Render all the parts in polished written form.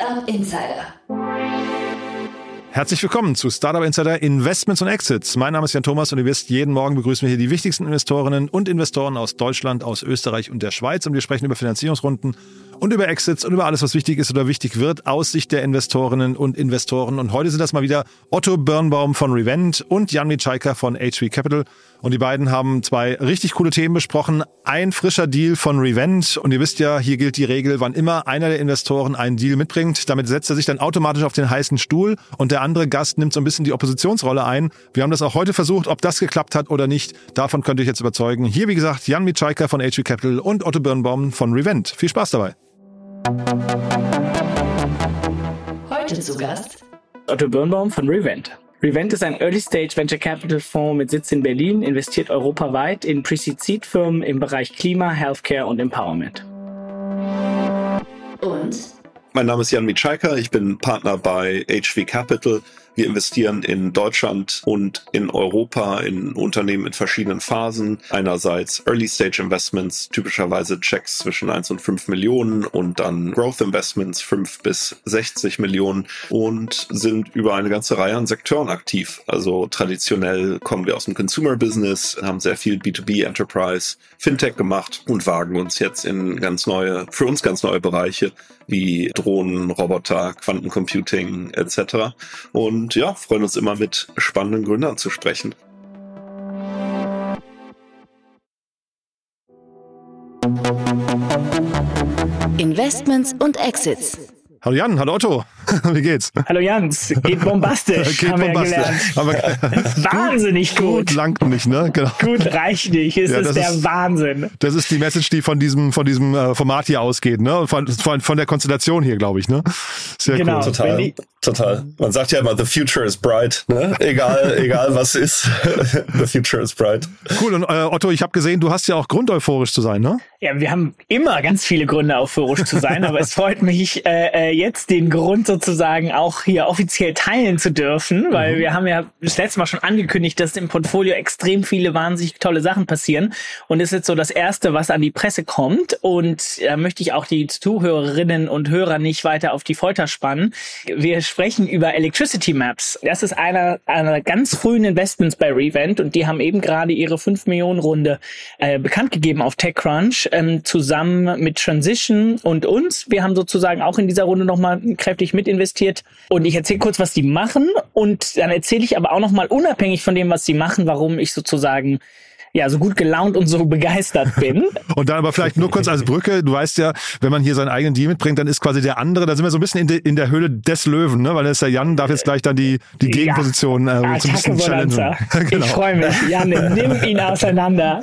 Startup Insider. Herzlich willkommen zu Startup Insider Investments und Exits. Mein Name ist Jan Thomas und ihr wisst, jeden Morgen begrüßen wir hier die wichtigsten Investorinnen und Investoren aus Deutschland, aus Österreich und der Schweiz. Und wir sprechen über Finanzierungsrunden und über Exits und über alles, was wichtig ist oder wichtig wird aus Sicht der Investorinnen und Investoren. Und heute sind das mal wieder Otto Birnbaum von Revent und Jan Michalka von HV Capital. Und die beiden haben zwei richtig coole Themen besprochen. Ein frischer Deal von Revent. Und ihr wisst ja, hier gilt die Regel, wann immer einer der Investoren einen Deal mitbringt, damit setzt er sich dann automatisch auf den heißen Stuhl und der andere Gast nimmt so ein bisschen die Oppositionsrolle ein. Wir haben das auch heute versucht, ob das geklappt hat oder nicht. Davon könnt ihr euch jetzt überzeugen. Hier, wie gesagt, Jan Michalka von HV Capital und Otto Birnbaum von Revent. Viel Spaß dabei. Heute zu Gast Otto Birnbaum von Revent. Revent ist ein Early-Stage Venture Capital Fonds mit Sitz in Berlin, investiert europaweit in Pre-Seed-Firmen im Bereich Klima, Healthcare und Empowerment. und Mein Name ist Jan Michalka, ich bin Partner bei HV Capital. Wir investieren in Deutschland und in Europa in Unternehmen in verschiedenen Phasen. Einerseits Early-Stage Investments, typischerweise Checks zwischen 1 und 5 Millionen und dann Growth Investments 5 bis 60 Millionen und sind über eine ganze Reihe an Sektoren aktiv. Also traditionell kommen wir aus dem Consumer Business, haben sehr viel B2B Enterprise, Fintech gemacht und wagen uns jetzt in für uns ganz neue Bereiche wie Drohnen, Roboter, Quantencomputing etc. Und ja, freuen uns immer mit spannenden Gründern zu sprechen. Investments und Exits. Hallo Jan, hallo Otto. Wie geht's? Hallo Jans, geht bombastisch, Geht haben bombastisch. wir gelernt. Wahnsinnig gut. Langt nicht, ne? Genau. Gut reicht nicht, es ist der Wahnsinn. Das ist die Message, die von diesem Format hier ausgeht, ne? Von der Konstellation hier, glaube ich, ne? Sehr Genau. cool. Total. Man sagt ja immer, the future is bright, ne? Egal was ist, the future is bright. Cool. Und Otto, ich habe gesehen, du hast ja auch Grund, euphorisch zu sein, ne? Ja, wir haben immer ganz viele Gründe, euphorisch zu sein, aber es freut mich, jetzt den Grund sozusagen auch hier offiziell teilen zu dürfen, weil wir haben ja das letzte Mal schon angekündigt, dass im Portfolio extrem viele wahnsinnig tolle Sachen passieren und es ist jetzt so das Erste, was an die Presse kommt und da möchte ich auch die Zuhörerinnen und Hörer nicht weiter auf die Folter spannen. Wir sprechen über Electricity Maps. Das ist einer ganz frühen Investments bei Revent und die haben eben gerade ihre 5 Millionen Runde bekannt gegeben auf TechCrunch zusammen mit Transition und uns. Wir haben sozusagen auch in dieser Runde nochmal kräftig mit investiert und ich erzähle kurz, was die machen und dann erzähle ich aber auch nochmal unabhängig von dem, was sie machen, warum ich sozusagen ja so gut gelaunt und so begeistert bin. Und dann aber vielleicht nur kurz als Brücke, du weißt ja, wenn man hier seinen eigenen Deal mitbringt, dann ist quasi der andere, da sind wir so ein bisschen in der Höhle des Löwen, ne? Weil das ist der Jan, darf jetzt gleich dann die Gegenposition so ein bisschen challengen. Genau. Ich freue mich. Jan, nimm ihn auseinander.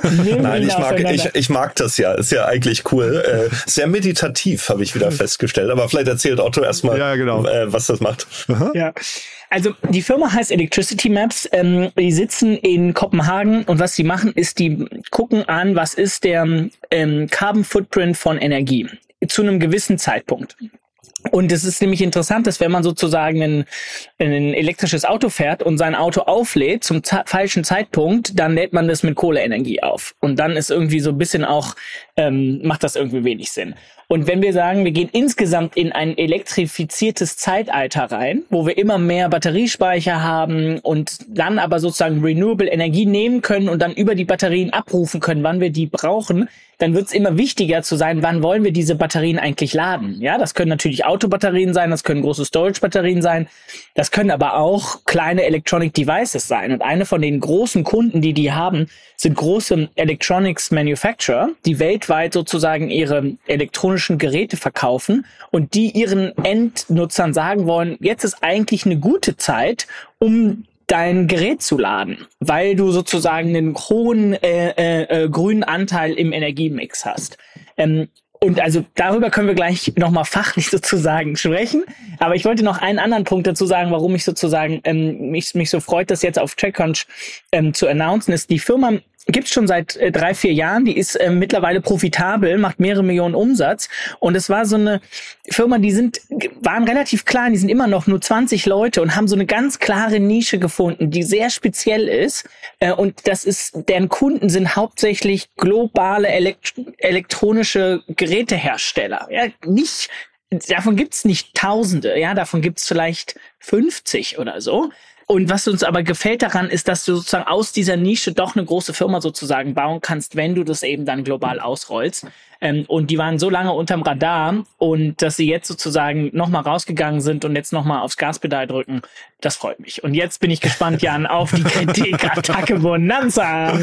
Ich mag das ja, ist ja eigentlich cool. Sehr meditativ, habe ich wieder festgestellt, aber vielleicht erzählt Otto erstmal, was das macht. Ja. Also die Firma heißt Electricity Maps, die sitzen in Kopenhagen und was sie machen ist, die gucken an, was ist der Carbon Footprint von Energie zu einem gewissen Zeitpunkt. Und es ist nämlich interessant, dass wenn man sozusagen ein elektrisches Auto fährt und sein Auto auflädt zum falschen Zeitpunkt, dann lädt man das mit Kohleenergie auf. Und dann ist irgendwie so ein bisschen auch, macht das irgendwie wenig Sinn. Und wenn wir sagen, wir gehen insgesamt in ein elektrifiziertes Zeitalter rein, wo wir immer mehr Batteriespeicher haben und dann aber sozusagen Renewable Energie nehmen können und dann über die Batterien abrufen können, wann wir die brauchen, dann wird es immer wichtiger zu sein, wann wollen wir diese Batterien eigentlich laden. Ja, das können natürlich Autobatterien sein, das können große Storage-Batterien sein, das können aber auch kleine Electronic Devices sein. Und eine von den großen Kunden, die haben, sind große Electronics Manufacturer, die weltweit sozusagen ihre elektronischen Geräte verkaufen und die ihren Endnutzern sagen wollen, jetzt ist eigentlich eine gute Zeit, um dein Gerät zu laden, weil du sozusagen einen hohen grünen Anteil im Energiemix hast. Und also darüber können wir gleich nochmal fachlich sozusagen sprechen. Aber ich wollte noch einen anderen Punkt dazu sagen, warum ich sozusagen mich so freut, das jetzt auf TechCrunch zu announcen, ist, die Firma gibt's schon seit 3-4 Jahren, die ist mittlerweile profitabel, macht mehrere Millionen Umsatz und es war so eine Firma, waren relativ klein, die sind immer noch nur 20 Leute und haben so eine ganz klare Nische gefunden, die sehr speziell ist und deren Kunden sind hauptsächlich globale elektronische Gerätehersteller, ja, nicht davon gibt's nicht Tausende, ja, davon gibt's vielleicht 50 oder so. Und was uns aber gefällt daran, ist, dass du sozusagen aus dieser Nische doch eine große Firma sozusagen bauen kannst, wenn du das eben dann global ausrollst. Und die waren so lange unterm Radar und dass sie jetzt sozusagen nochmal rausgegangen sind und jetzt nochmal aufs Gaspedal drücken, das freut mich. Und jetzt bin ich gespannt, Jan, auf die Kritikattacke Bonanza.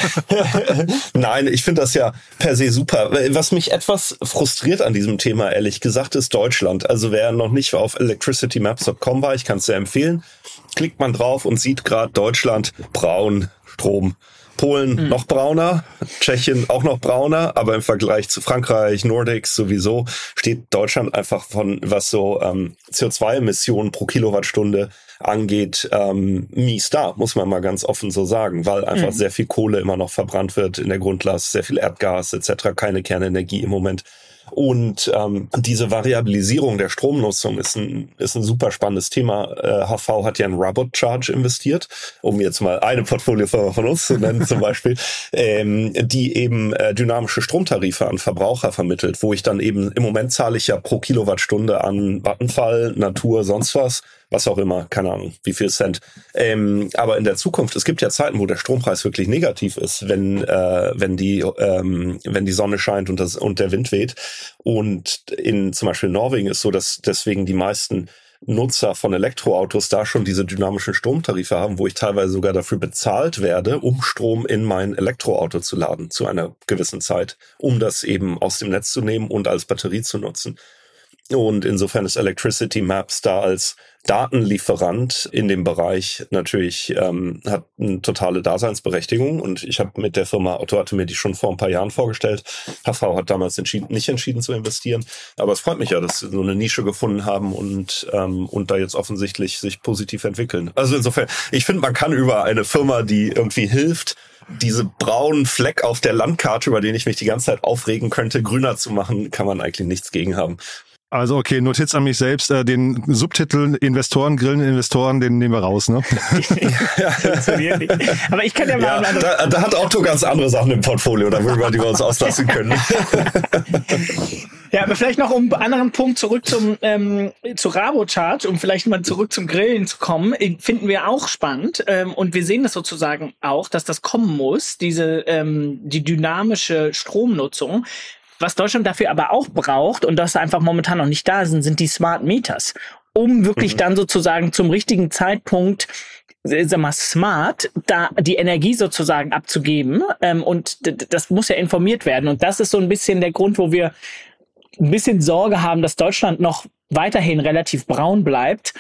Nein, ich finde das ja per se super. Was mich etwas frustriert an diesem Thema, ehrlich gesagt, ist Deutschland. Also wer noch nicht auf electricitymaps.com war, ich kann es sehr empfehlen, klickt man drauf und sieht gerade Deutschland braun, Strom. Polen noch brauner, Tschechien auch noch brauner, aber im Vergleich zu Frankreich, Nordics sowieso, steht Deutschland einfach von, was so CO2-Emissionen pro Kilowattstunde angeht, mies da, muss man mal ganz offen so sagen, weil einfach sehr viel Kohle immer noch verbrannt wird in der Grundlast, sehr viel Erdgas etc., keine Kernenergie im Moment. Und diese Variabilisierung der Stromnutzung ist ein super spannendes Thema. HV hat ja in Robot Charge investiert, um jetzt mal eine Portfoliofirma von uns zu nennen zum Beispiel, die eben dynamische Stromtarife an Verbraucher vermittelt, wo ich dann eben, im Moment zahle ich ja pro Kilowattstunde an Vattenfall, Natur, sonst was auch immer, keine Ahnung, wie viel Cent. Aber in der Zukunft, es gibt ja Zeiten, wo der Strompreis wirklich negativ ist, wenn die Sonne scheint und der Wind weht. Und in zum Beispiel Norwegen ist so, dass deswegen die meisten Nutzer von Elektroautos da schon diese dynamischen Stromtarife haben, wo ich teilweise sogar dafür bezahlt werde, um Strom in mein Elektroauto zu laden zu einer gewissen Zeit, um das eben aus dem Netz zu nehmen und als Batterie zu nutzen. Und insofern ist Electricity Maps da als Datenlieferant in dem Bereich natürlich hat eine totale Daseinsberechtigung. Und ich habe mit der Firma, Otto hatte mir die schon vor ein paar Jahren vorgestellt. HV hat damals nicht entschieden zu investieren. Aber es freut mich ja, dass sie so eine Nische gefunden haben und da jetzt offensichtlich sich positiv entwickeln. Also insofern, ich finde, man kann über eine Firma, die irgendwie hilft, diese braunen Fleck auf der Landkarte, über den ich mich die ganze Zeit aufregen könnte, grüner zu machen, kann man eigentlich nichts gegen haben. Also okay, Notiz an mich selbst, den Subtitel Investoren grillen Investoren, den nehmen wir raus, ne? Aber ich kann ja mal... Ja, da hat Otto ganz andere Sachen im Portfolio, darüber, die wir uns auslassen können. Ja, aber vielleicht noch um einen anderen Punkt zurück zu Rabocharge, um vielleicht mal zurück zum Grillen zu kommen, finden wir auch spannend. Und wir sehen das sozusagen auch, dass das kommen muss, die dynamische Stromnutzung. Was Deutschland dafür aber auch braucht und das einfach momentan noch nicht da sind die Smart Meters, um wirklich dann sozusagen zum richtigen Zeitpunkt, smart, da die Energie sozusagen abzugeben. Und das muss ja informiert werden. Und das ist so ein bisschen der Grund, wo wir ein bisschen Sorge haben, dass Deutschland noch weiterhin relativ braun bleibt,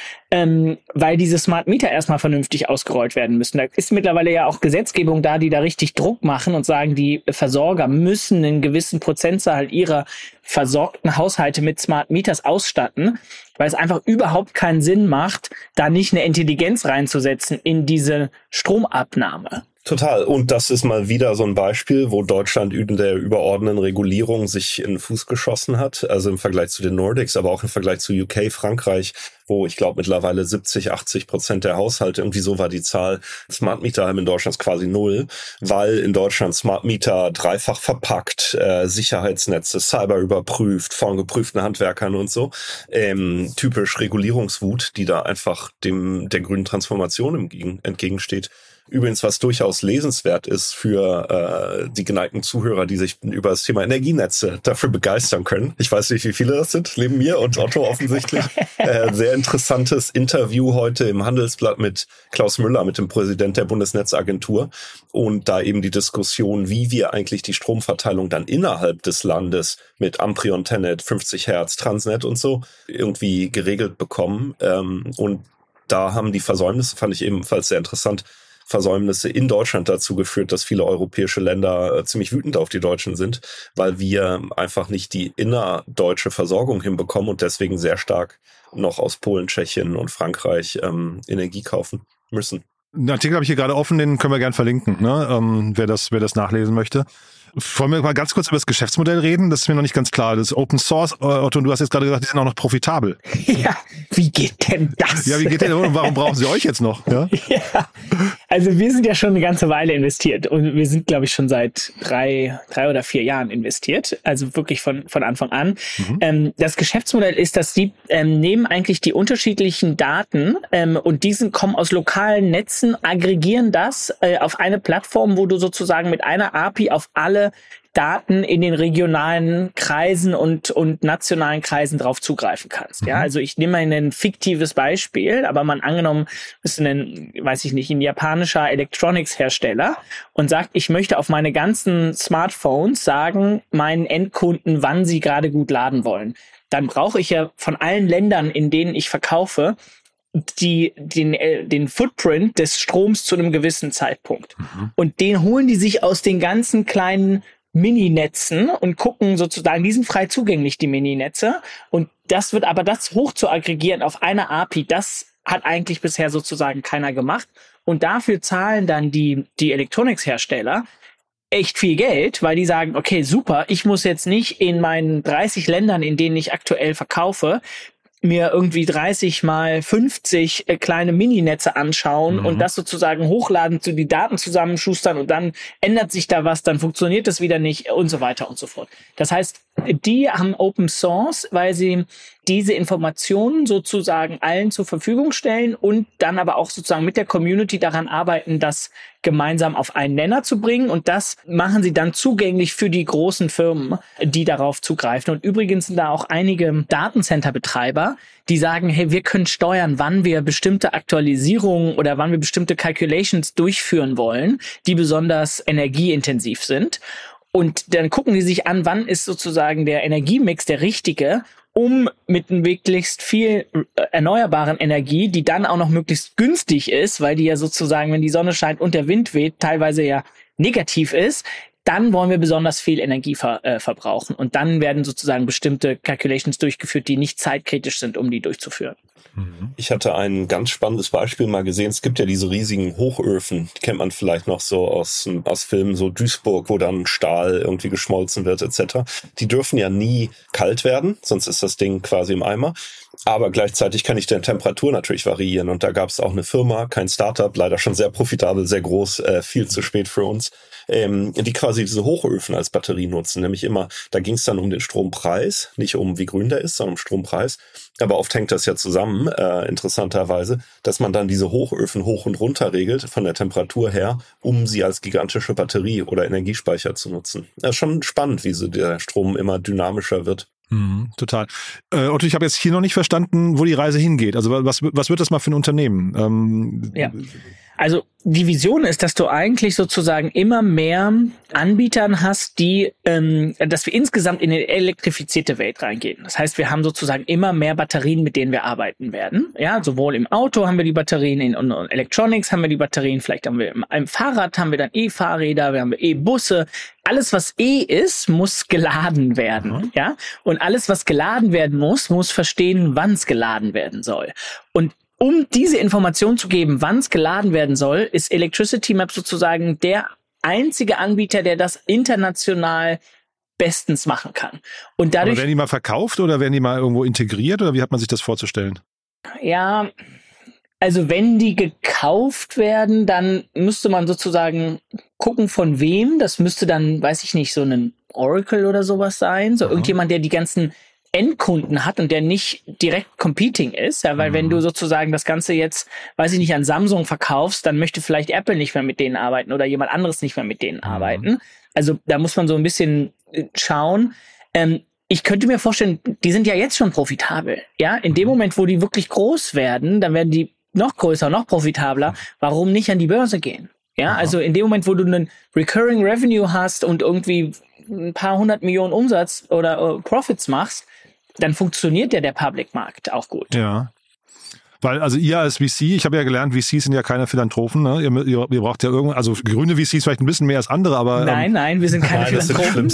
weil diese Smart Meter erstmal vernünftig ausgerollt werden müssen. Da ist mittlerweile ja auch Gesetzgebung da, die da richtig Druck machen und sagen, die Versorger müssen einen gewissen Prozentzahl ihrer versorgten Haushalte mit Smart Meters ausstatten, weil es einfach überhaupt keinen Sinn macht, da nicht eine Intelligenz reinzusetzen in diese Stromabnahme. Total. Und das ist mal wieder so ein Beispiel, wo Deutschland in der überordneten Regulierung sich in den Fuß geschossen hat. Also im Vergleich zu den Nordics, aber auch im Vergleich zu UK, Frankreich, wo ich glaube mittlerweile 70-80% der Haushalte, irgendwie so war die Zahl, Smart Meter haben in Deutschland quasi 0, weil in Deutschland Smart Meter dreifach verpackt, Sicherheitsnetze, Cyber überprüft, von geprüften Handwerkern und so. Typisch Regulierungswut, die da einfach der grünen Transformation entgegensteht. Übrigens, was durchaus lesenswert ist für die geneigten Zuhörer, die sich über das Thema Energienetze dafür begeistern können. Ich weiß nicht, wie viele das sind, neben mir und Otto offensichtlich. Sehr interessantes Interview heute im Handelsblatt mit Klaus Müller, mit dem Präsident der Bundesnetzagentur. Und da eben die Diskussion, wie wir eigentlich die Stromverteilung dann innerhalb des Landes mit Amprion, Tenet, 50 Hertz, Transnet und so irgendwie geregelt bekommen. Und da haben die Versäumnisse, fand ich ebenfalls sehr interessant, Versäumnisse in Deutschland dazu geführt, dass viele europäische Länder ziemlich wütend auf die Deutschen sind, weil wir einfach nicht die innerdeutsche Versorgung hinbekommen und deswegen sehr stark noch aus Polen, Tschechien und Frankreich Energie kaufen müssen. Den Artikel habe ich hier gerade offen, den können wir gern verlinken, ne? Wer das nachlesen möchte. Wollen wir mal ganz kurz über das Geschäftsmodell reden? Das ist mir noch nicht ganz klar. Das ist Open Source, Otto, und du hast jetzt gerade gesagt, die sind auch noch profitabel. Ja, wie geht denn das? Ja, wie geht denn? Und warum brauchen sie euch jetzt noch? Ja? Ja. Also wir sind ja schon eine ganze Weile investiert und wir sind, glaube ich, schon seit drei oder 4 Jahren investiert, also wirklich von Anfang an. Das Geschäftsmodell ist, dass die nehmen eigentlich die unterschiedlichen Daten und kommen aus lokalen Netzen, aggregieren das auf eine Plattform, wo du sozusagen mit einer API auf alle Daten in den regionalen Kreisen und nationalen Kreisen drauf zugreifen kannst. Ja, also ich nehme mal ein fiktives Beispiel, aber man angenommen ist ein japanischer Electronics-Hersteller und sagt, ich möchte auf meine ganzen Smartphones sagen, meinen Endkunden, wann sie gerade gut laden wollen. Dann brauche ich ja von allen Ländern, in denen ich verkaufe, den Footprint des Stroms zu einem gewissen Zeitpunkt. Und den holen die sich aus den ganzen kleinen Mininetzen und gucken sozusagen, die sind frei zugänglich, die Mininetze. Und das hoch zu aggregieren auf eine API, das hat eigentlich bisher sozusagen keiner gemacht. Und dafür zahlen dann die Electronics-Hersteller echt viel Geld, weil die sagen, okay, super, ich muss jetzt nicht in meinen 30 Ländern, in denen ich aktuell verkaufe, mir irgendwie 30 mal 50 kleine Mininetze anschauen und das sozusagen hochladen, zu die Daten zusammenschustern und dann ändert sich da was, dann funktioniert das wieder nicht und so weiter und so fort. Das heißt, die haben Open Source, weil sie diese Informationen sozusagen allen zur Verfügung stellen und dann aber auch sozusagen mit der Community daran arbeiten, das gemeinsam auf einen Nenner zu bringen. Und das machen sie dann zugänglich für die großen Firmen, die darauf zugreifen. Und übrigens sind da auch einige Datencenter-Betreiber, die sagen, hey, wir können steuern, wann wir bestimmte Aktualisierungen oder wann wir bestimmte Calculations durchführen wollen, die besonders energieintensiv sind. Und dann gucken die sich an, wann ist sozusagen der Energiemix der richtige, um mit möglichst viel erneuerbaren Energie, die dann auch noch möglichst günstig ist, weil die ja sozusagen, wenn die Sonne scheint und der Wind weht, teilweise ja negativ ist, dann wollen wir besonders viel Energie verbrauchen. Und dann werden sozusagen bestimmte Calculations durchgeführt, die nicht zeitkritisch sind, um die durchzuführen. Ich hatte ein ganz spannendes Beispiel mal gesehen. Es gibt ja diese riesigen Hochöfen, die kennt man vielleicht noch so aus Filmen, so Duisburg, wo dann Stahl irgendwie geschmolzen wird etc. Die dürfen ja nie kalt werden, sonst ist das Ding quasi im Eimer. Aber gleichzeitig kann ich die Temperatur natürlich variieren. Und da gab es auch eine Firma, kein Startup, leider schon sehr profitabel, sehr groß, viel zu spät für uns, die quasi diese Hochöfen als Batterie nutzen. Nämlich immer, da ging es dann um den Strompreis, nicht um wie grün der ist, sondern um Strompreis. Aber oft hängt das ja zusammen, interessanterweise, dass man dann diese Hochöfen hoch und runter regelt von der Temperatur her, um sie als gigantische Batterie oder Energiespeicher zu nutzen. Das ist schon spannend, wie so der Strom immer dynamischer wird. Total. Otto, ich habe jetzt hier noch nicht verstanden, wo die Reise hingeht. Also was wird das mal für ein Unternehmen? Ja. Also die Vision ist, dass du eigentlich sozusagen immer mehr Anbietern hast, dass wir insgesamt in eine elektrifizierte Welt reingehen. Das heißt, wir haben sozusagen immer mehr Batterien, mit denen wir arbeiten werden. Ja, sowohl im Auto haben wir die Batterien, in Electronics haben wir die Batterien, vielleicht haben wir im Fahrrad haben wir dann E-Fahrräder, wir haben E-Busse. Alles, was ist, muss geladen werden. Ja, und alles, was geladen werden muss verstehen, wann es geladen werden soll. Und um diese Information zu geben, wann es geladen werden soll, ist Electricity Map sozusagen der einzige Anbieter, der das international bestens machen kann. Und dadurch, aber werden die mal verkauft oder werden die mal irgendwo integriert oder wie hat man sich das vorzustellen? Ja, also wenn die gekauft werden, dann müsste man sozusagen gucken, von wem. Das müsste dann, weiß ich nicht, so ein Oracle oder sowas sein. So irgendjemand, der die ganzen Endkunden hat und der nicht direkt competing ist, ja, weil wenn du sozusagen das Ganze jetzt, weiß ich nicht, an Samsung verkaufst, dann möchte vielleicht Apple nicht mehr mit denen arbeiten oder jemand anderes nicht mehr mit denen arbeiten. Also da muss man so ein bisschen schauen. Ich könnte mir vorstellen, die sind ja jetzt schon profitabel. Ja, in dem Moment, wo die wirklich groß werden, dann werden die noch größer, noch profitabler. Warum nicht an die Börse gehen? Ja, also in dem Moment, wo du einen Recurring Revenue hast und irgendwie ein paar 100 Millionen Umsatz oder Profits machst, dann funktioniert ja der Public-Markt auch gut. Ja. Weil, also ihr als VC, ich habe ja gelernt, VCs sind ja keine Philanthropen, ne? Ihr braucht ja irgendwo, also grüne VCs vielleicht ein bisschen mehr als andere, aber... Nein, wir sind keine Philanthropen.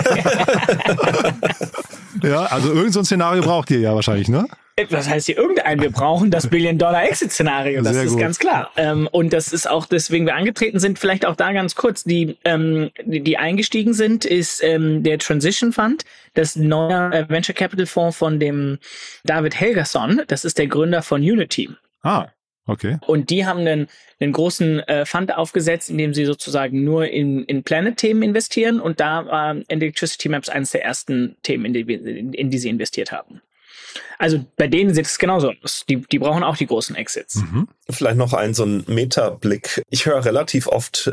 Ja, also irgend so ein Szenario braucht ihr ja wahrscheinlich, ne? Was heißt hier irgendein? Wir brauchen das Billion-Dollar-Exit-Szenario, das ist ganz klar. Und das ist auch, deswegen wir angetreten sind, vielleicht auch da ganz kurz, die eingestiegen sind, ist der Transition Fund, das neue Venture Capital Fonds von dem David Helgason, das ist der Gründer von Unity. Okay. Und die haben einen großen Fund aufgesetzt, in dem sie sozusagen nur in Planet-Themen investieren. Und da war Electricity Maps eines der ersten Themen, in die sie investiert haben. Also bei denen sieht es genauso aus. Die brauchen auch die großen Exits. Mhm. Vielleicht noch so ein Meta-Blick. Ich höre relativ oft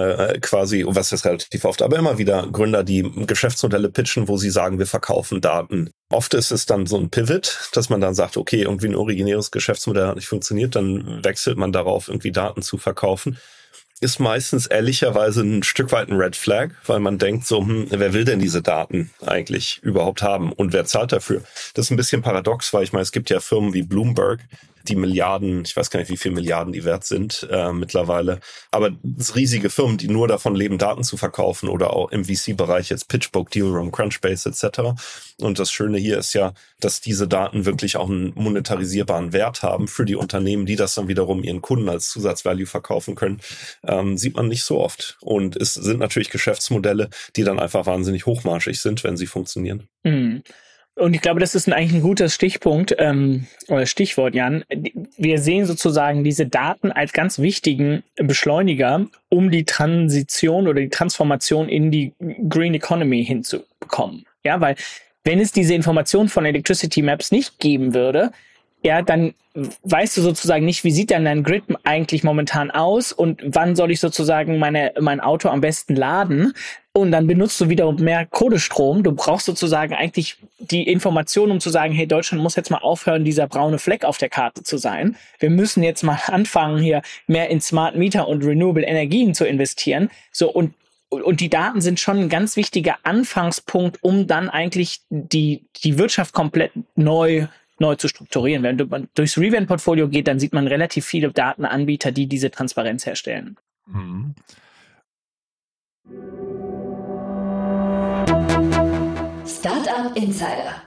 was ist relativ oft, aber immer wieder Gründer, die Geschäftsmodelle pitchen, wo sie sagen, wir verkaufen Daten. Oft ist es dann so ein Pivot, dass man dann sagt, okay, irgendwie ein originäres Geschäftsmodell hat nicht funktioniert, dann wechselt man darauf, irgendwie Daten zu verkaufen. Ist meistens ehrlicherweise ein Stück weit ein Red Flag, weil man denkt so, wer will denn diese Daten eigentlich überhaupt haben und wer zahlt dafür? Das ist ein bisschen paradox, weil ich meine, es gibt ja Firmen wie Bloomberg, die Milliarden, ich weiß gar nicht, wie viele Milliarden die wert sind mittlerweile, aber das riesige Firmen, die nur davon leben, Daten zu verkaufen oder auch im VC-Bereich jetzt PitchBook, Dealroom, Crunchbase etc. Und das Schöne hier ist ja, dass diese Daten wirklich auch einen monetarisierbaren Wert haben für die Unternehmen, die das dann wiederum ihren Kunden als Zusatzvalue verkaufen können, sieht man nicht so oft. Und es sind natürlich Geschäftsmodelle, die dann einfach wahnsinnig hochmarschig sind, wenn sie funktionieren. Mhm. Und ich glaube, das ist eigentlich ein guter Stichpunkt oder Stichwort, Jan. Wir sehen sozusagen diese Daten als ganz wichtigen Beschleuniger, um die Transition oder die Transformation in die Green Economy hinzubekommen. Ja, weil wenn es diese Information von Electricity Maps nicht geben würde, ja, dann weißt du sozusagen nicht, wie sieht denn dein Grid eigentlich momentan aus und wann soll ich sozusagen mein Auto am besten laden? Und dann benutzt du wieder mehr Kohlestrom. Du brauchst sozusagen eigentlich die Information, um zu sagen, hey, Deutschland muss jetzt mal aufhören, dieser braune Fleck auf der Karte zu sein. Wir müssen jetzt mal anfangen, hier mehr in Smart Meter und Renewable Energien zu investieren. So, und die Daten sind schon ein ganz wichtiger Anfangspunkt, um dann eigentlich die Wirtschaft komplett neu zu strukturieren. Wenn man durchs Revent-Portfolio geht, dann sieht man relativ viele Datenanbieter, die diese Transparenz herstellen. Mhm. Startup Insider.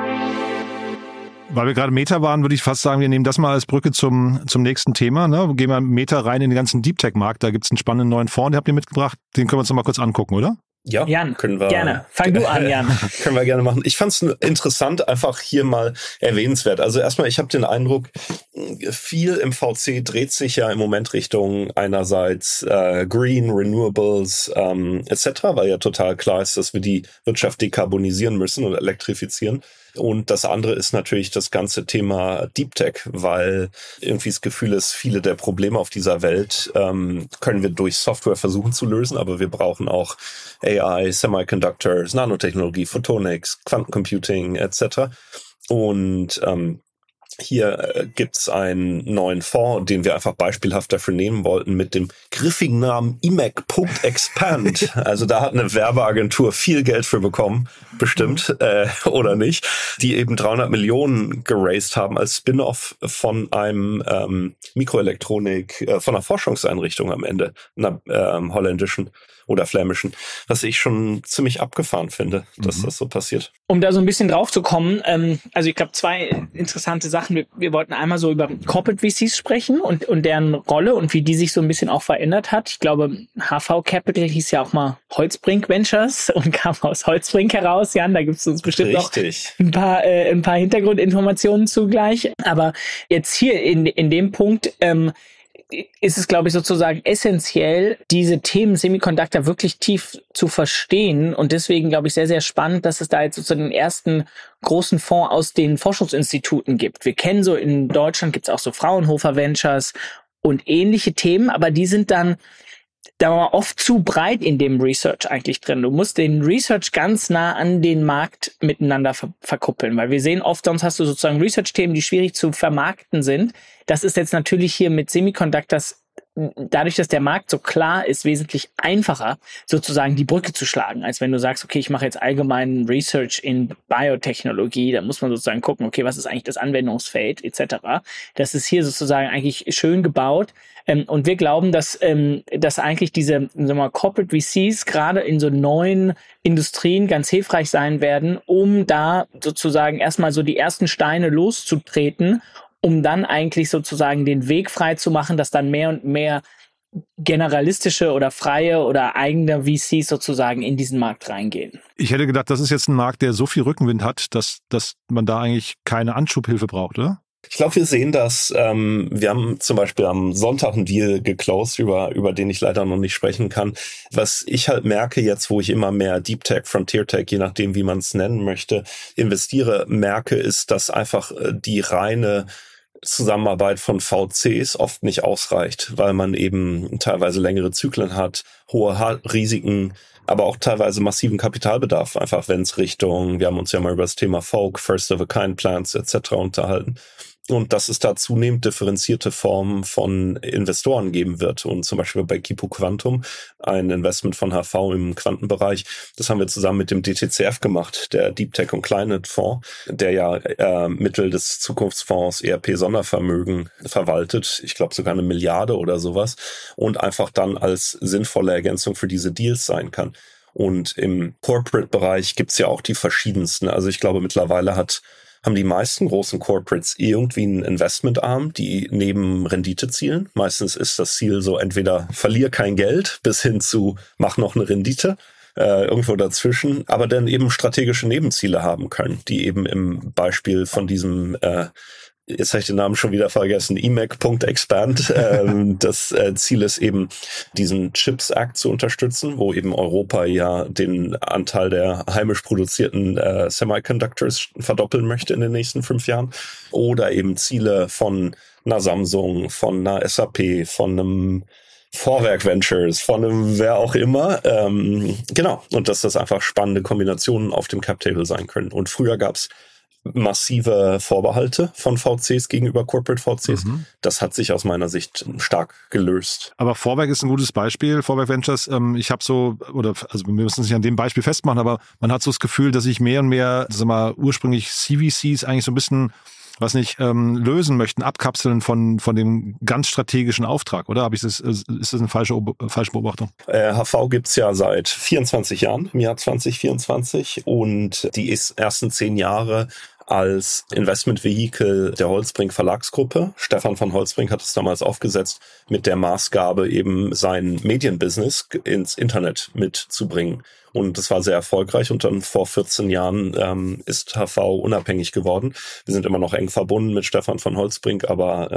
Weil wir gerade Meta waren, würde ich fast sagen, wir nehmen das mal als Brücke zum nächsten Thema. Ne? Gehen wir Meta rein in den ganzen Deep Tech-Markt. Da gibt es einen spannenden neuen Fonds, den habt ihr mitgebracht. Den können wir uns noch mal kurz angucken, oder? Ja, Jan, können wir gerne. Fang du an, Jan. Können wir gerne machen. Ich fand es interessant, einfach hier mal erwähnenswert. Also erstmal, ich habe den Eindruck, viel im VC dreht sich ja im Moment Richtung einerseits Green, Renewables etc., weil ja total klar ist, dass wir die Wirtschaft dekarbonisieren müssen und elektrifizieren. Und das andere ist natürlich das ganze Thema Deep Tech, weil irgendwie das Gefühl ist, viele der Probleme auf dieser Welt können wir durch Software versuchen zu lösen, aber wir brauchen auch AI, Semiconductors, Nanotechnologie, Photonics, Quantencomputing etc. Und hier gibt's einen neuen Fonds, den wir einfach beispielhaft dafür nehmen wollten, mit dem griffigen Namen IMEC.expand. Also da hat eine Werbeagentur viel Geld für bekommen, bestimmt, oder nicht, die eben 300 Millionen geraced haben als Spin-off von einem Mikroelektronik, von einer Forschungseinrichtung am Ende, einer holländischen oder flämischen, was ich schon ziemlich abgefahren finde, dass das so passiert. Um da so ein bisschen drauf zu kommen, also ich glaube, zwei interessante Sachen. Wir wollten einmal so über Corporate VCs sprechen und deren Rolle und wie die sich so ein bisschen auch verändert hat. Ich glaube, HV Capital hieß ja auch mal Holzbrink Ventures und kam aus Holzbrink heraus. Jan, da gibt es uns bestimmt noch ein paar Hintergrundinformationen zugleich. Aber jetzt hier in dem Punkt ist es, glaube ich, sozusagen essentiell, diese Themen Semiconductor wirklich tief zu verstehen. Und deswegen, glaube ich, sehr, sehr spannend, dass es da jetzt sozusagen den ersten großen Fonds aus den Forschungsinstituten gibt. Wir kennen so, in Deutschland gibt es auch so Fraunhofer Ventures und ähnliche Themen, aber die sind dann da war oft zu breit in dem Research eigentlich drin. Du musst den Research ganz nah an den Markt miteinander verkuppeln, weil wir sehen oft, sonst hast du sozusagen Research-Themen, die schwierig zu vermarkten sind. Das ist jetzt natürlich hier mit Semiconductors, dadurch, dass der Markt so klar ist, wesentlich einfacher, sozusagen die Brücke zu schlagen, als wenn du sagst, okay, ich mache jetzt allgemein Research in Biotechnologie, da muss man sozusagen gucken, okay, was ist eigentlich das Anwendungsfeld etc. Das ist hier sozusagen eigentlich schön gebaut. Und wir glauben, dass eigentlich diese Corporate VCs gerade in so neuen Industrien ganz hilfreich sein werden, um da sozusagen erstmal so die ersten Steine loszutreten, um dann eigentlich sozusagen den Weg frei zu machen, dass dann mehr und mehr generalistische oder freie oder eigene VCs sozusagen in diesen Markt reingehen. Ich hätte gedacht, das ist jetzt ein Markt, der so viel Rückenwind hat, dass man da eigentlich keine Anschubhilfe braucht, oder? Ich glaube, wir sehen das. Wir haben zum Beispiel am Sonntag einen Deal geclosed, über den ich leider noch nicht sprechen kann. Was ich halt merke jetzt, wo ich immer mehr Deep Tech, Frontier Tech, je nachdem, wie man es nennen möchte, merke, ist, dass einfach die reine Zusammenarbeit von VCs oft nicht ausreicht, weil man eben teilweise längere Zyklen hat, hohe Risiken, aber auch teilweise massiven Kapitalbedarf, einfach wenn es Richtung, wir haben uns ja mal über das Thema Folk, First-of-a-Kind-Plans etc. unterhalten. Und dass es da zunehmend differenzierte Formen von Investoren geben wird. Und zum Beispiel bei Kipu Quantum, ein Investment von HV im Quantenbereich, das haben wir zusammen mit dem DTCF gemacht, der Deep Tech und Climate Fonds, der ja Mittel des Zukunftsfonds ERP Sondervermögen verwaltet. Ich glaube sogar 1 Milliarde oder sowas. Und einfach dann als sinnvolle Ergänzung für diese Deals sein kann. Und im Corporate-Bereich gibt's ja auch die verschiedensten. Also ich glaube, mittlerweile haben die meisten großen Corporates irgendwie einen Investmentarm, die neben Rendite zielen. Meistens ist das Ziel so entweder verlier kein Geld bis hin zu mach noch eine Rendite, irgendwo dazwischen, aber dann eben strategische Nebenziele haben können, die eben im Beispiel von diesem jetzt habe ich den Namen schon wieder vergessen, EMAC.expand. Das Ziel ist eben, diesen Chips Act zu unterstützen, wo eben Europa ja den Anteil der heimisch produzierten Semiconductors verdoppeln möchte in den nächsten 5 Jahren. Oder eben Ziele von einer Samsung, von einer SAP, von einem Vorwerk Ventures, von einem wer auch immer. Genau. Und dass das einfach spannende Kombinationen auf dem Cap-Table sein können. Und früher gab's massive Vorbehalte von VCs gegenüber Corporate VCs. Das hat sich aus meiner Sicht stark gelöst. Aber Vorwerk ist ein gutes Beispiel, Vorwerk Ventures. Ich habe wir müssen es nicht an dem Beispiel festmachen, aber man hat so das Gefühl, dass sich mehr und mehr, ursprünglich CVCs eigentlich so ein bisschen lösen möchten, abkapseln von dem ganz strategischen Auftrag, oder? Ist das eine falsche Beobachtung? HV gibt's ja seit 24 Jahren, im Jahr 2024, und die ersten 10 Jahre als Investmentvehikel der Holzbrink Verlagsgruppe. Stefan von Holzbrink hat es damals aufgesetzt, mit der Maßgabe eben sein Medienbusiness ins Internet mitzubringen. Und das war sehr erfolgreich, und dann vor 14 Jahren ist HV unabhängig geworden. Wir sind immer noch eng verbunden mit Stefan von Holzbrink, aber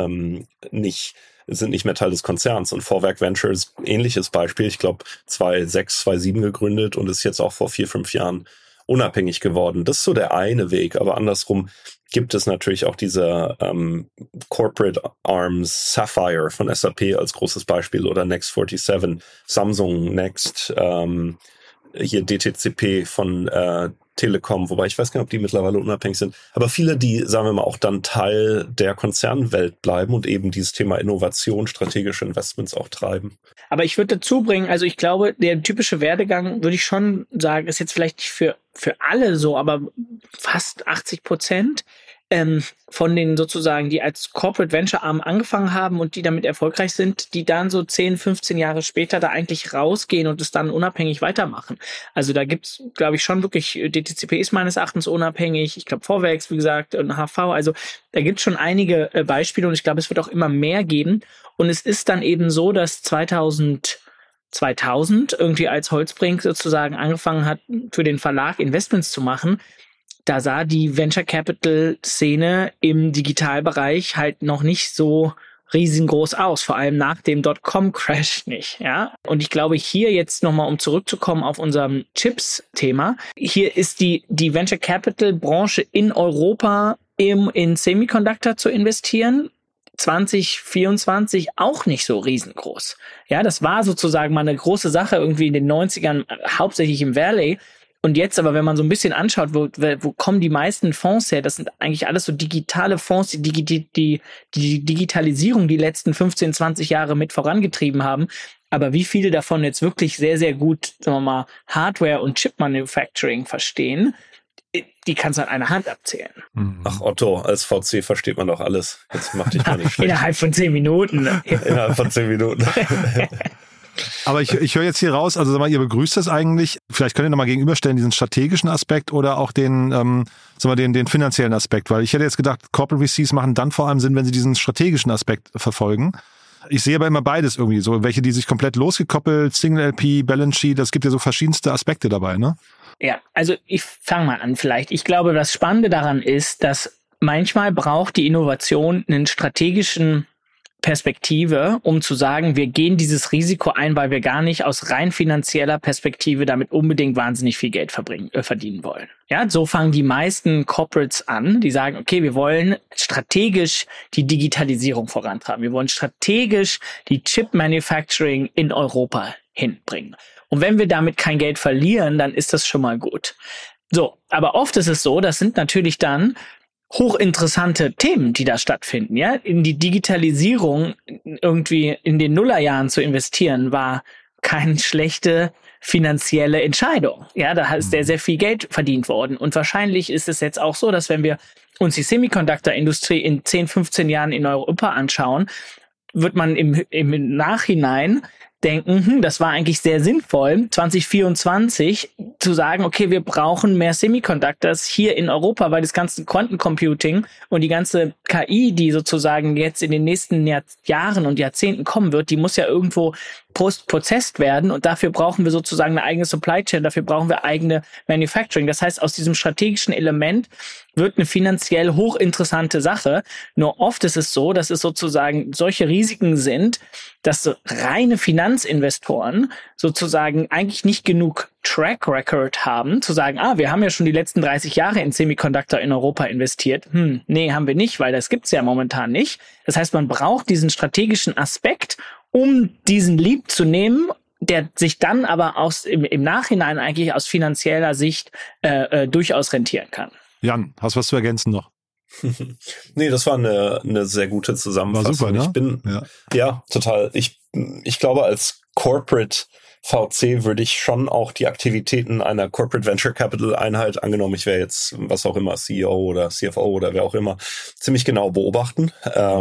sind nicht mehr Teil des Konzerns. Und Vorwerk Ventures, ähnliches Beispiel, ich glaube 2006, 2007 gegründet und ist jetzt auch vor 4-5 Jahren unabhängig geworden. Das ist so der eine Weg, aber andersrum gibt es natürlich auch diese Corporate Arms, Sapphire von SAP als großes Beispiel oder Next47, Samsung Next, hier DTCP von Telekom, wobei ich weiß gar nicht, ob die mittlerweile unabhängig sind. Aber viele, die, sagen wir mal, auch dann Teil der Konzernwelt bleiben und eben dieses Thema Innovation, strategische Investments auch treiben. Aber ich würde dazu bringen, also ich glaube, der typische Werdegang, würde ich schon sagen, ist jetzt vielleicht nicht für alle so, aber fast 80% von den sozusagen, die als Corporate Venture Arm angefangen haben und die damit erfolgreich sind, die dann so 10, 15 Jahre später da eigentlich rausgehen und es dann unabhängig weitermachen. Also da gibt's, glaube ich, schon wirklich, DTCP ist meines Erachtens unabhängig, ich glaube Vorwerks, wie gesagt, und HV, also da gibt's schon einige Beispiele, und ich glaube, es wird auch immer mehr geben, und es ist dann eben so, dass 2000 irgendwie als Holzbrink sozusagen angefangen hat, für den Verlag Investments zu machen, da sah die Venture Capital Szene im Digitalbereich halt noch nicht so riesengroß aus, vor allem nach dem Dotcom-Crash nicht, ja. Und ich glaube, hier jetzt nochmal, um zurückzukommen auf unserem Chips-Thema, hier ist die Venture Capital Branche in Europa in Semiconductor zu investieren, 2024 auch nicht so riesengroß. Ja, das war sozusagen mal eine große Sache irgendwie in den 90ern, hauptsächlich im Valley. Und jetzt aber, wenn man so ein bisschen anschaut, wo kommen die meisten Fonds her? Das sind eigentlich alles so digitale Fonds, die Digitalisierung die letzten 15, 20 Jahre mit vorangetrieben haben. Aber wie viele davon jetzt wirklich sehr, sehr gut, sagen wir mal, Hardware und Chip Manufacturing verstehen, die kannst du an einer Hand abzählen. Ach Otto, als VC versteht man doch alles. Jetzt mach dich mal nicht schlecht. Innerhalb von 10 Minuten. Innerhalb von 10 Minuten. Aber ich höre jetzt hier raus, also sag mal, ihr begrüßt das eigentlich. Vielleicht könnt ihr nochmal gegenüberstellen, diesen strategischen Aspekt oder auch den finanziellen Aspekt. Weil ich hätte jetzt gedacht, Corporate VCs machen dann vor allem Sinn, wenn sie diesen strategischen Aspekt verfolgen. Ich sehe aber immer beides irgendwie, so welche, die sich komplett losgekoppelt, Single LP, Balance Sheet, das gibt ja so verschiedenste Aspekte dabei, ne? Ja, also ich fange mal an vielleicht. Ich glaube, das Spannende daran ist, dass manchmal braucht die Innovation einen strategischen Perspektive, um zu sagen, wir gehen dieses Risiko ein, weil wir gar nicht aus rein finanzieller Perspektive damit unbedingt wahnsinnig viel Geld verdienen wollen. Ja, so fangen die meisten Corporates an, die sagen, okay, wir wollen strategisch die Digitalisierung vorantreiben. Wir wollen strategisch die Chip-Manufacturing in Europa hinbringen. Und wenn wir damit kein Geld verlieren, dann ist das schon mal gut. So, aber oft ist es so, das sind natürlich dann hochinteressante Themen, die da stattfinden, ja. In die Digitalisierung irgendwie in den Nullerjahren zu investieren, war keine schlechte finanzielle Entscheidung. Ja, da ist sehr, sehr viel Geld verdient worden. Und wahrscheinlich ist es jetzt auch so, dass wenn wir uns die Semiconductor-Industrie in 10, 15 Jahren in Europa anschauen, wird man im Nachhinein denken, das war eigentlich sehr sinnvoll, 2024 zu sagen, okay, wir brauchen mehr Semiconductors hier in Europa, weil das ganze Quantencomputing und die ganze KI, die sozusagen jetzt in den nächsten Jahren und Jahrzehnten kommen wird, die muss ja irgendwo prozessed werden und dafür brauchen wir sozusagen eine eigene Supply Chain, dafür brauchen wir eigene Manufacturing. Das heißt, aus diesem strategischen Element wird eine finanziell hochinteressante Sache. Nur oft ist es so, dass es sozusagen solche Risiken sind, dass reine Finanzinvestoren sozusagen eigentlich nicht genug Track Record haben, zu sagen, wir haben ja schon die letzten 30 Jahre in Semiconductor in Europa investiert. Nee, haben wir nicht, weil das gibt's ja momentan nicht. Das heißt, man braucht diesen strategischen Aspekt, um diesen Leap zu nehmen, der sich dann aber im Nachhinein eigentlich aus finanzieller Sicht durchaus rentieren kann. Jan, hast du was zu ergänzen noch? Nee, das war eine sehr gute Zusammenfassung. War super, ne? Ja, total. Ich glaube, als Corporate VC würde ich schon auch die Aktivitäten einer Corporate Venture Capital Einheit, angenommen ich wäre jetzt was auch immer CEO oder CFO oder wer auch immer, ziemlich genau beobachten,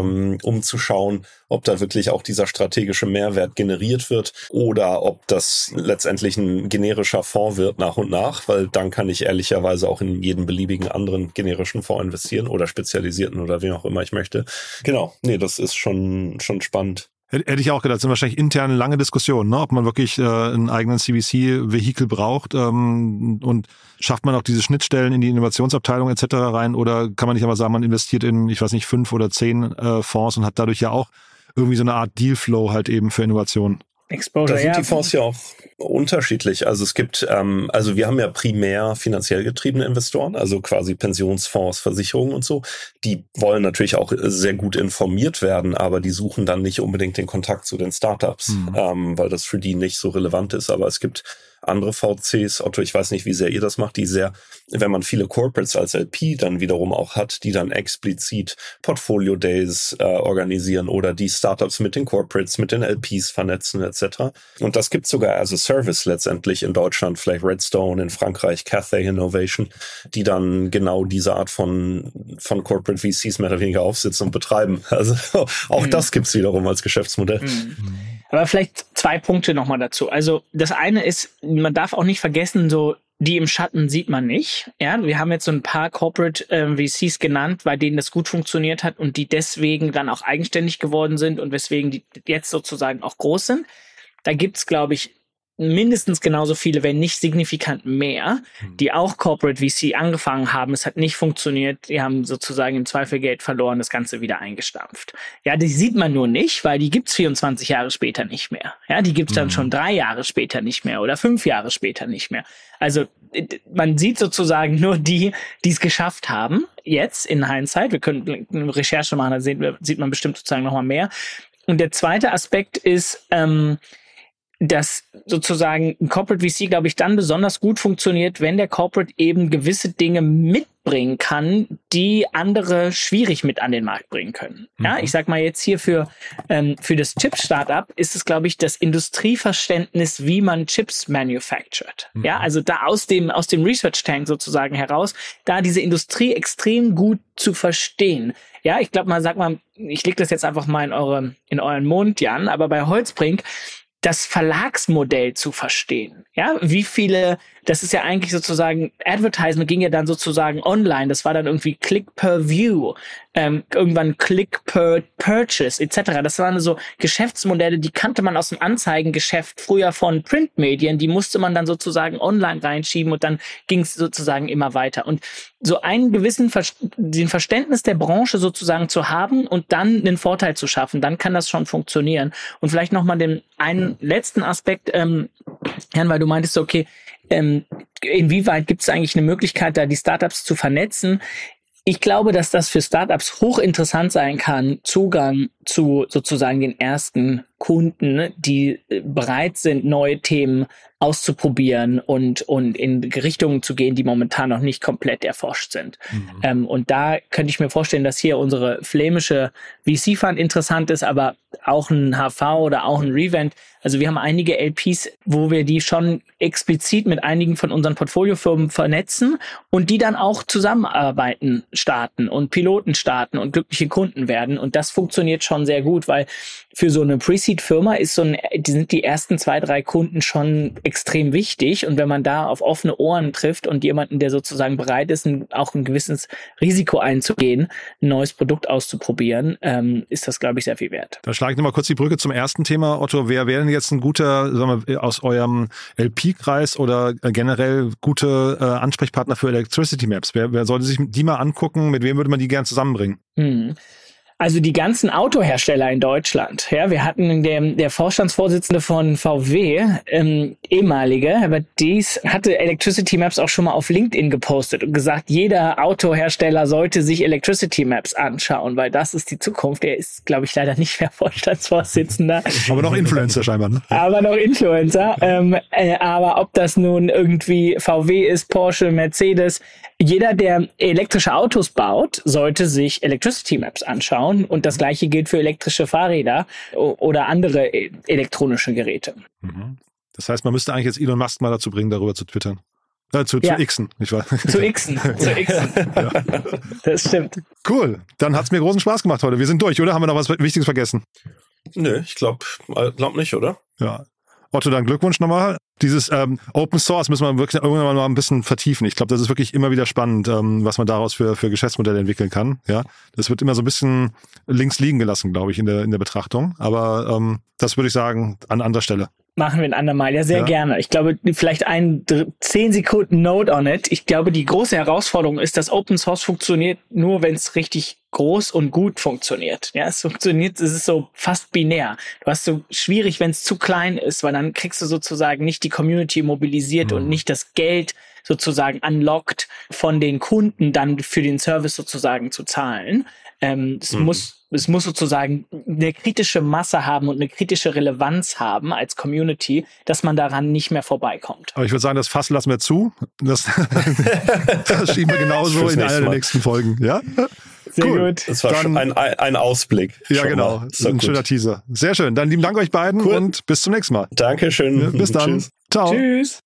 um zu schauen, ob da wirklich auch dieser strategische Mehrwert generiert wird oder ob das letztendlich ein generischer Fonds wird nach und nach, weil dann kann ich ehrlicherweise auch in jeden beliebigen anderen generischen Fonds investieren oder spezialisierten oder wie auch immer ich möchte. Genau, nee, das ist schon spannend. Hätte ich auch gedacht, das sind wahrscheinlich interne lange Diskussionen, ne? Ob man wirklich einen eigenen CVC-Vehikel braucht und schafft man auch diese Schnittstellen in die Innovationsabteilung etc. rein oder kann man nicht einfach sagen, man investiert in, 5 oder 10 Fonds und hat dadurch ja auch irgendwie so eine Art Dealflow halt eben für Innovation. Exposure, da sind die Fonds ja auch unterschiedlich. Also es gibt, wir haben ja primär finanziell getriebene Investoren, also quasi Pensionsfonds, Versicherungen und so. Die wollen natürlich auch sehr gut informiert werden, aber die suchen dann nicht unbedingt den Kontakt zu den Startups, weil das für die nicht so relevant ist. Aber es gibt andere VCs, Otto, ich weiß nicht, wie sehr ihr das macht, die sehr, wenn man viele Corporates als LP dann wiederum auch hat, die dann explizit Portfolio Days organisieren oder die Startups mit den Corporates, mit den LPs vernetzen etc. Und das gibt sogar as a Service letztendlich in Deutschland, vielleicht Redstone, in Frankreich Cathay Innovation, die dann genau diese Art von Corporate VCs mehr oder weniger aufsitzen und betreiben. Also auch das gibt's wiederum als Geschäftsmodell. Aber vielleicht 2 Punkte nochmal dazu. Also das eine ist, man darf auch nicht vergessen, so die im Schatten sieht man nicht. Ja, wir haben jetzt so ein paar Corporate VCs genannt, bei denen das gut funktioniert hat und die deswegen dann auch eigenständig geworden sind und weswegen die jetzt sozusagen auch groß sind. Da gibt's, glaube ich, mindestens genauso viele, wenn nicht signifikant mehr, die auch Corporate VC angefangen haben. Es hat nicht funktioniert. Die haben sozusagen im Zweifel Geld verloren, das Ganze wieder eingestampft. Ja, die sieht man nur nicht, weil die gibt's 24 Jahre später nicht mehr. Ja, die gibt's dann schon 3 Jahre später nicht mehr oder 5 Jahre später nicht mehr. Also man sieht sozusagen nur die es geschafft haben, jetzt in Hindsight. Wir können eine Recherche machen, da sieht man bestimmt sozusagen nochmal mehr. Und der zweite Aspekt ist, dass sozusagen ein Corporate VC, glaube ich, dann besonders gut funktioniert, wenn der Corporate eben gewisse Dinge mitbringen kann, die andere schwierig mit an den Markt bringen können. Ja, ich sag mal jetzt hier für das Chip-Startup ist es, glaube ich, das Industrieverständnis, wie man Chips manufactured. Ja, also da aus dem Research-Tank sozusagen heraus, da diese Industrie extrem gut zu verstehen. Ja, ich glaube ich lege das jetzt einfach mal in euren Mund, Jan, aber bei Holzbrink das Verlagsmodell zu verstehen. Ja, wie viele das ist ja eigentlich sozusagen, Advertisement ging ja dann sozusagen online, das war dann irgendwie Click per View, irgendwann Click per Purchase etc. Das waren so Geschäftsmodelle, die kannte man aus dem Anzeigengeschäft früher von Printmedien, die musste man dann sozusagen online reinschieben und dann ging es sozusagen immer weiter. Und so einen gewissen den Verständnis der Branche sozusagen zu haben und dann einen Vorteil zu schaffen, dann kann das schon funktionieren. Und vielleicht nochmal den einen letzten Aspekt, Jan, weil du meintest, okay, inwieweit gibt es eigentlich eine Möglichkeit, da die Startups zu vernetzen? Ich glaube, dass das für Startups hochinteressant sein kann, Zugang zu sozusagen den ersten Kunden, die bereit sind, neue Themen auszuprobieren und in Richtungen zu gehen, die momentan noch nicht komplett erforscht sind. Und da könnte ich mir vorstellen, dass hier unsere flämische VC-Fund interessant ist, aber auch ein HV oder auch ein Revent. Also wir haben einige LPs, wo wir die schon explizit mit einigen von unseren Portfoliofirmen vernetzen und die dann auch zusammenarbeiten starten und Piloten starten und glückliche Kunden werden. Und das funktioniert schon sehr gut, weil für so eine Pre-Seed-Firma sind die ersten 2-3 Kunden schon extrem wichtig. Und wenn man da auf offene Ohren trifft und jemanden, der sozusagen bereit ist, auch ein gewisses Risiko einzugehen, ein neues Produkt auszuprobieren, ist das, glaube ich, sehr viel wert. Da schlage ich nochmal kurz die Brücke zum ersten Thema. Otto, wer wäre denn jetzt ein guter, sagen wir, aus eurem LP-Kreis oder generell gute Ansprechpartner für Electricity Maps? Wer sollte sich die mal angucken? Mit wem würde man die gern zusammenbringen? Also die ganzen Autohersteller in Deutschland. Ja, wir hatten der Vorstandsvorsitzende von VW, ehemalige, aber dies hatte Electricity Maps auch schon mal auf LinkedIn gepostet und gesagt, jeder Autohersteller sollte sich Electricity Maps anschauen, weil das ist die Zukunft. Er ist, glaube ich, leider nicht mehr Vorstandsvorsitzender. Aber noch Influencer scheinbar, ne? Aber noch Influencer. Aber ob das nun irgendwie VW ist, Porsche, Mercedes, jeder, der elektrische Autos baut, sollte sich Electricity Maps anschauen. Und das Gleiche gilt für elektrische Fahrräder oder andere elektronische Geräte. Das heißt, man müsste eigentlich jetzt Elon Musk mal dazu bringen, darüber zu twittern. Zu Xen, nicht wahr? Zu Xen. Ja. Das stimmt. Cool. Dann hat's mir großen Spaß gemacht heute. Wir sind durch, oder? Haben wir noch was Wichtiges vergessen? Nö, ich glaub nicht, oder? Ja. Otto, dann Glückwunsch nochmal. Dieses Open Source müssen wir wirklich irgendwann mal ein bisschen vertiefen. Ich glaube, das ist wirklich immer wieder spannend, was man daraus für Geschäftsmodelle entwickeln kann. Ja, das wird immer so ein bisschen links liegen gelassen, glaube ich, in der Betrachtung. Aber das würde ich sagen an anderer Stelle. Machen wir ein andermal. Ja, sehr gerne. Ich glaube, vielleicht 10 Sekunden Note on it. Ich glaube, die große Herausforderung ist, dass Open Source funktioniert nur, wenn es richtig groß und gut funktioniert. Ja, es ist so fast binär. Du hast so schwierig, wenn es zu klein ist, weil dann kriegst du sozusagen nicht die Community mobilisiert und nicht das Geld sozusagen unlockt von den Kunden dann für den Service sozusagen zu zahlen. Es muss sozusagen eine kritische Masse haben und eine kritische Relevanz haben als Community, dass man daran nicht mehr vorbeikommt. Aber ich würde sagen, das Fass lassen wir zu. Das schieben wir genauso in einer der nächsten Folgen. Ja? Sehr gut. Das war schon ein Ausblick. Ja, genau. Ein schöner Teaser. Sehr schön. Dann lieben Dank euch beiden und bis zum nächsten Mal. Dankeschön. Ja, bis dann. Tschüss. Ciao. Tschüss.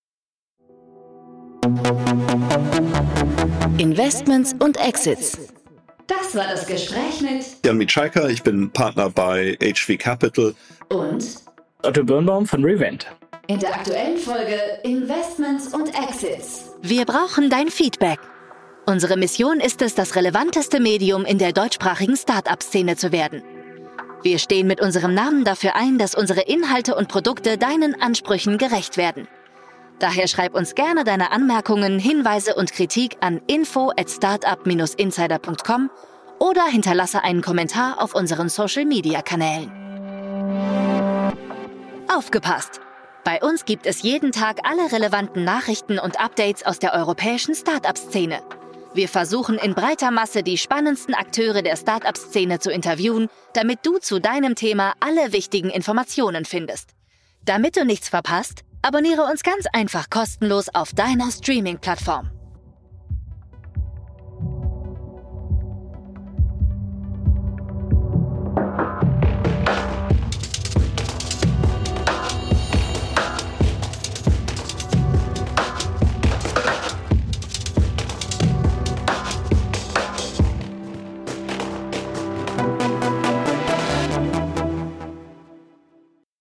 Investments und Exits. Das war das Gespräch mit Jan Mitschaiker, ich bin Partner bei HV Capital. Und Otto Birnbaum von Revent. In der aktuellen Folge Investments und Exits. Wir brauchen dein Feedback. Unsere Mission ist es, das relevanteste Medium in der deutschsprachigen Start-up-Szene zu werden. Wir stehen mit unserem Namen dafür ein, dass unsere Inhalte und Produkte deinen Ansprüchen gerecht werden. Daher schreib uns gerne deine Anmerkungen, Hinweise und Kritik an info@startup-insider.com oder hinterlasse einen Kommentar auf unseren Social-Media-Kanälen. Aufgepasst! Bei uns gibt es jeden Tag alle relevanten Nachrichten und Updates aus der europäischen Startup-Szene. Wir versuchen in breiter Masse die spannendsten Akteure der Startup-Szene zu interviewen, damit du zu deinem Thema alle wichtigen Informationen findest. Damit du nichts verpasst, abonniere uns ganz einfach kostenlos auf deiner Streaming-Plattform.